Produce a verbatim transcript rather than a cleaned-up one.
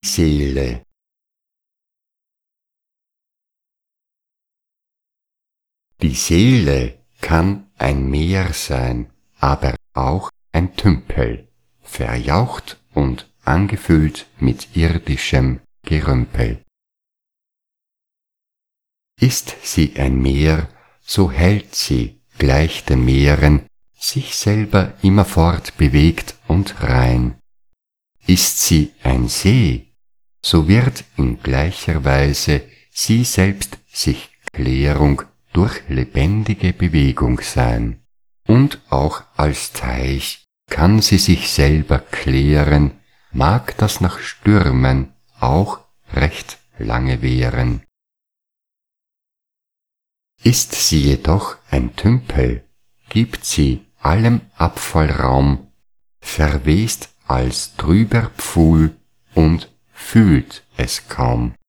Seele. Die Seele kann ein Meer sein, aber auch ein Tümpel, verjaucht und angefüllt mit irdischem Gerümpel. Ist sie ein Meer, so hält sie, gleich den Meeren, sich selber immerfort bewegt und rein. Ist sie ein See, so wird in gleicher Weise sie selbst sich Klärung durch lebendige Bewegung sein. Und auch als Teich kann sie sich selber klären, mag das nach Stürmen auch recht lange währen. Ist sie jedoch ein Tümpel, gibt sie allem Abfall Raum, verwest als trüber Pfuhl und fühlt es kaum.